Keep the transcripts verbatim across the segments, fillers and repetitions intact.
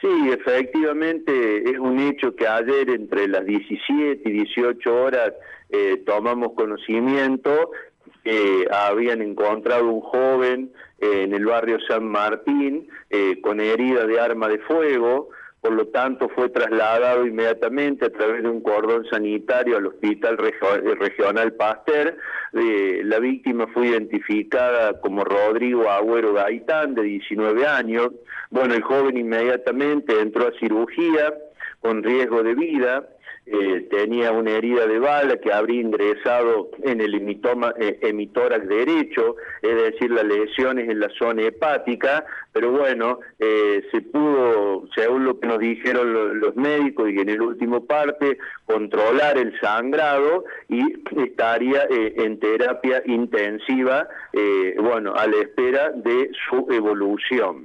Sí, efectivamente es un hecho que ayer entre las diecisiete y dieciocho horas eh, tomamos conocimiento que habían encontrado un joven eh, en el barrio San Martín eh, con herida de arma de fuego. Por lo tanto fue trasladado inmediatamente a través de un cordón sanitario al Hospital Regio- Regional Pasteur. Eh, la víctima fue identificada como Rodrigo Agüero Gaitán, de diecinueve años. Bueno, el joven inmediatamente entró a cirugía con riesgo de vida. Eh, tenía una herida de bala que habría ingresado en el hemitoma, eh, hemitórax derecho, es decir, las lesiones en la zona hepática, pero bueno, eh, se pudo, según lo que nos dijeron lo, los médicos y en el último parte, controlar el sangrado y estaría eh, en terapia intensiva, eh, bueno, a la espera de su evolución.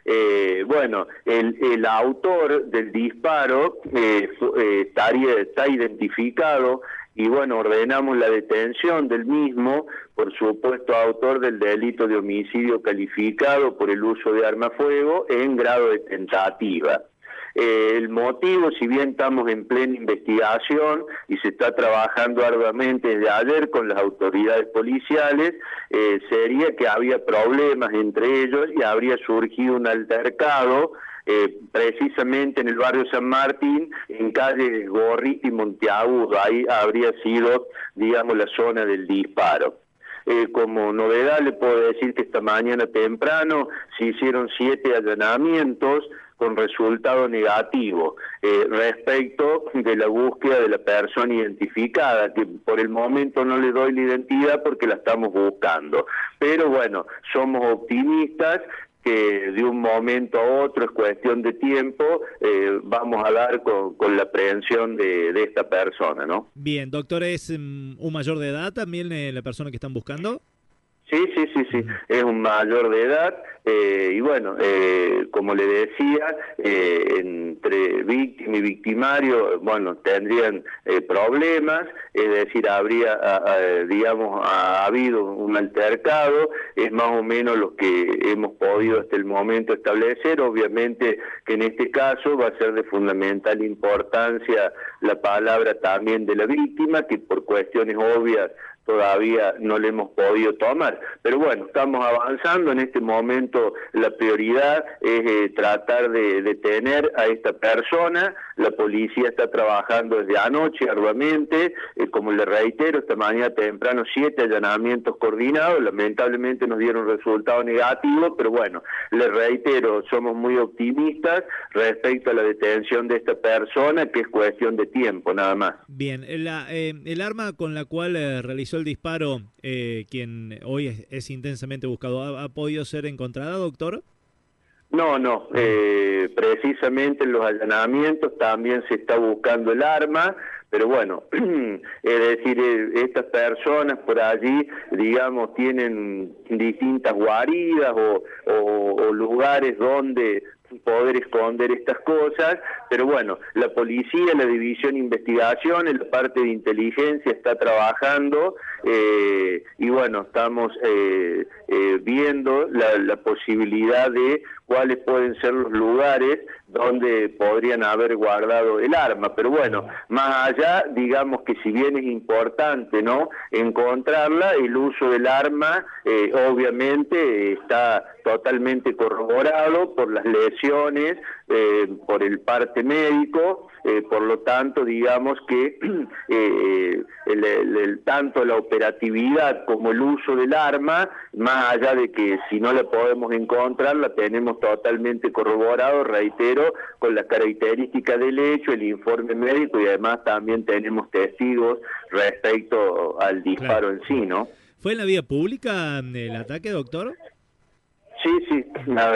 Eh, bueno, el, el autor del disparo eh, eh, estaría, está identificado y bueno, ordenamos la detención del mismo por supuesto autor del delito de homicidio calificado por el uso de arma fuego en grado de tentativa. Eh, el motivo, si bien estamos en plena investigación y se está trabajando arduamente desde ayer con las autoridades policiales, eh, sería que había problemas entre ellos y habría surgido un altercado eh, precisamente en el barrio San Martín, en calle Gorriti y Monteagudo. Ahí habría sido, digamos, la zona del disparo. Eh, como novedad le puedo decir que esta mañana temprano se hicieron siete allanamientos con resultado negativo eh, respecto de la búsqueda de la persona identificada, que por el momento no le doy la identidad porque la estamos buscando. Pero bueno, somos optimistas que de un momento a otro, es cuestión de tiempo, eh, vamos a dar con, con la aprehensión de, de esta persona, ¿no? Bien, doctor, ¿es um, un mayor de edad también eh, la persona que están buscando? Sí, sí, sí, sí, es un mayor de edad eh, y bueno, eh, como le decía, eh, entre víctima y victimario, bueno, tendrían eh, problemas, es decir, habría, a, a, digamos, ha habido un altercado, es más o menos lo que hemos podido hasta el momento establecer. Obviamente que en este caso va a ser de fundamental importancia la palabra también de la víctima, que por cuestiones obvias todavía no le hemos podido tomar, pero bueno, estamos avanzando. En este momento la prioridad es eh, tratar de detener a esta persona. La policía está trabajando desde anoche arduamente, eh, como le reitero, esta mañana temprano siete allanamientos coordinados, lamentablemente nos dieron resultados negativos, pero bueno, le reitero, somos muy optimistas respecto a la detención de esta persona, que es cuestión de tiempo nada más. Bien, la, eh, el arma con la cual eh, realizó el disparo, eh, quien hoy es, es intensamente buscado, ¿ha, ¿ha podido ser encontrada, doctor? No, no, eh, precisamente en los allanamientos también se está buscando el arma, pero bueno, es decir, eh, estas personas por allí, digamos, tienen distintas guaridas o, o, o lugares donde poder esconder estas cosas, pero bueno, la policía, la división de investigación, en la parte de inteligencia está trabajando eh, y bueno, estamos eh, eh, viendo la, la posibilidad de cuáles pueden ser los lugares donde podrían haber guardado el arma, pero bueno, más allá, digamos que si bien es importante, ¿no?, encontrarla, el uso del arma eh, obviamente está totalmente corroborado por las lesiones, eh, por el parte médico, eh, por lo tanto, digamos que eh, el, el, el, tanto la operatividad como el uso del arma, más allá de que si no la podemos encontrar, la tenemos totalmente corroborado, reitero, con las características del hecho, el informe médico y además también tenemos testigos respecto al disparo, claro, en sí, ¿no? ¿Fue en la vía pública el ataque, doctor? Sí, sí,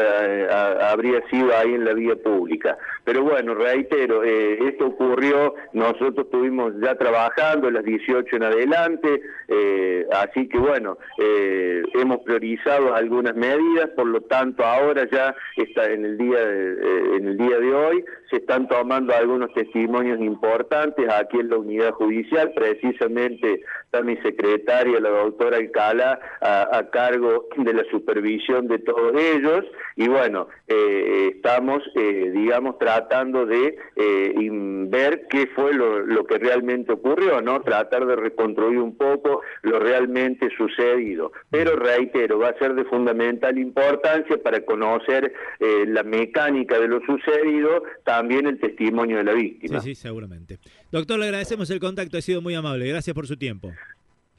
habría sido ahí en la vía pública. Pero bueno, reitero, eh, esto ocurrió, nosotros estuvimos ya trabajando a las dieciocho en adelante, Eh, así que bueno, eh, hemos priorizado algunas medidas, por lo tanto ahora ya está en el día de, eh, en el día de hoy se están tomando algunos testimonios importantes aquí en la unidad judicial. Precisamente está mi secretaria, la doctora Alcalá, a, a cargo de la supervisión de todos ellos, y bueno, eh, estamos, eh, digamos, tratando de eh, ver qué fue lo, lo que realmente ocurrió, ¿no? Tratar de reconstruir un poco lo realmente sucedido. Pero reitero, va a ser de fundamental importancia para conocer eh, la mecánica de lo sucedido, también el testimonio de la víctima. Sí, sí, seguramente. Doctor, le agradecemos el contacto, ha sido muy amable. Gracias por su tiempo.